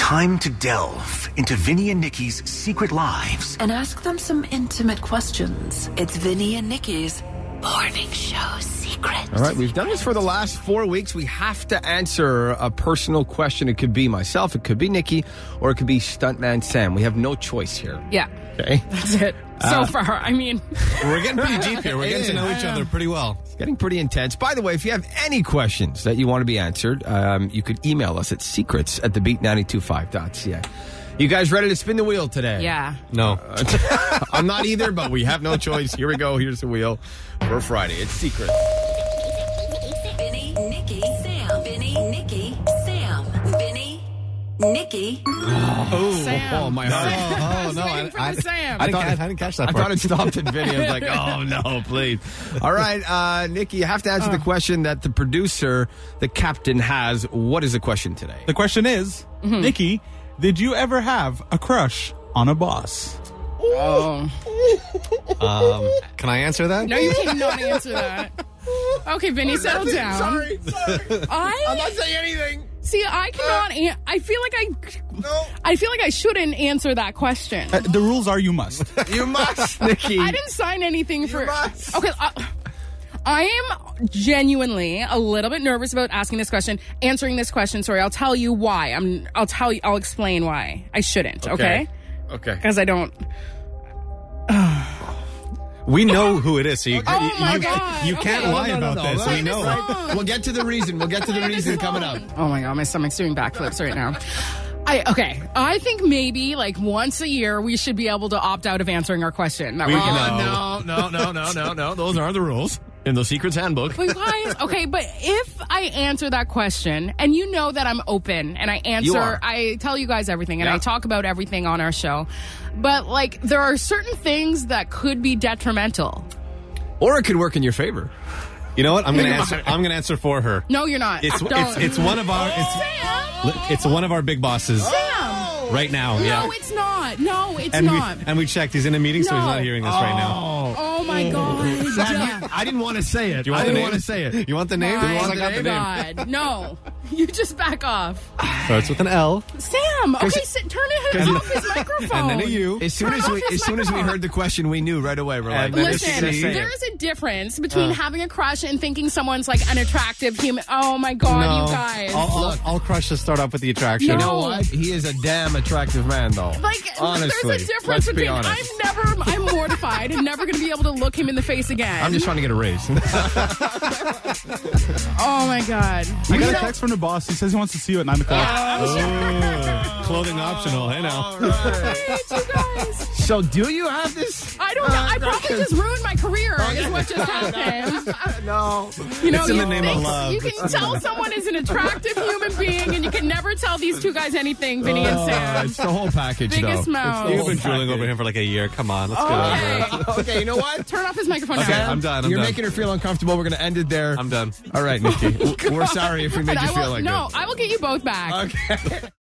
Time to delve into Vinny and Nikki's secret lives. And ask them some intimate questions. It's Vinny and Nikki's Morning Show Secret. All right, we've done this for the last 4 weeks. We have to answer a personal question. It could be myself, it could be Nikki, or it could be Stuntman Sam. We have no choice here. Yeah. Okay? That's it. So far, I mean. We're getting pretty deep here. We're getting to know each other pretty well. It's getting pretty intense. By the way, if you have any questions that you want to be answered, you could email us at secrets@thebeat925.ca. You guys ready to spin the wheel today? Yeah. No. I'm not either, but we have no choice. Here we go. Here's the wheel for Friday. It's Secrets. Vinny, Nikki, Sam. Vinny, Nikki, Sam. Vinny, Nikki. Sam. My heart. Oh, no. Waiting for the Sam. I didn't catch that I part. thought it stopped at Vinny. I was like, oh, no, please. All right, Nikki, you have to answer the question that the producer, the captain, has. What is the question today? The question is, Nikki, did you ever have a crush on a boss? Oh. Can I answer that? No, you cannot answer that. Okay, Vinny, settle down. Sorry. I'm not saying anything. See, I cannot. I feel like I feel like I shouldn't answer that question. The rules are you must. You must, Nikki. I didn't sign anything for. must. Okay. I am genuinely a little bit nervous about asking this question, answering this question. Sorry, I'll tell you why. I'll explain why I shouldn't. Okay. Because I don't. We know who it is, so you God. can't Okay. lie about this. We know. We'll get to the reason. Coming up. Oh my God, my stomach's doing backflips right now. I think maybe like once a year we should be able to opt out of answering our question. No. Those aren't the rules in the Secrets Handbook. Wait, why? Okay, but if I answer that question and you know that I'm open and I You are. I tell you guys everything and Yeah. I talk about everything on our show, but like there are certain things that could be detrimental. Or it could work in your favor. You know what? I'm gonna answer. I'm gonna answer for her. No, you're not. It's one of our it's one of our big bosses Sam! right now. No, Yeah. it's not. No, it's And not. we checked. He's in a meeting, so he's No. not hearing us right now. Oh my God. I didn't want to say it. Do you want I the didn't name? want to say it. You want the name? My I got the name. God. No. You just back off. Starts with an L. Sam, okay, turn off his microphone. And then a U. As soon as we heard the question, we knew right away. We're like, And then Listen, it's C. there is a difference between having a crush and thinking someone's like an attractive human. Oh my God, No. you guys. All crushes start off with the attraction. No. you know what? He is a damn attractive man, though. Like, honestly, there's a difference let's be between honest. I'm mortified and never going to be able to look him in the face again. I'm just trying to get a raise. Oh my God. I got a text from the boss. He says he wants to see you at 9 o'clock. Clothing optional. Hey now. Great, you guys. So, do you have this? I don't know. I probably just ruined my career is what just happened. No. You know, It's in you the name of think love. You can tell someone is an attractive human being, and you can never tell these two guys anything, Vinny and Sam. It's the whole package, Biggest though. mouth. You've been drooling over him for like a year. Come on, let's get over it. Okay. Okay, you know what? Turn off his microphone Okay, now. I'm done. You're making her feel uncomfortable. We're going to end it there. I'm done. All right, Nikki. We're sorry if we made you feel like No, that. I will get you both back. Okay.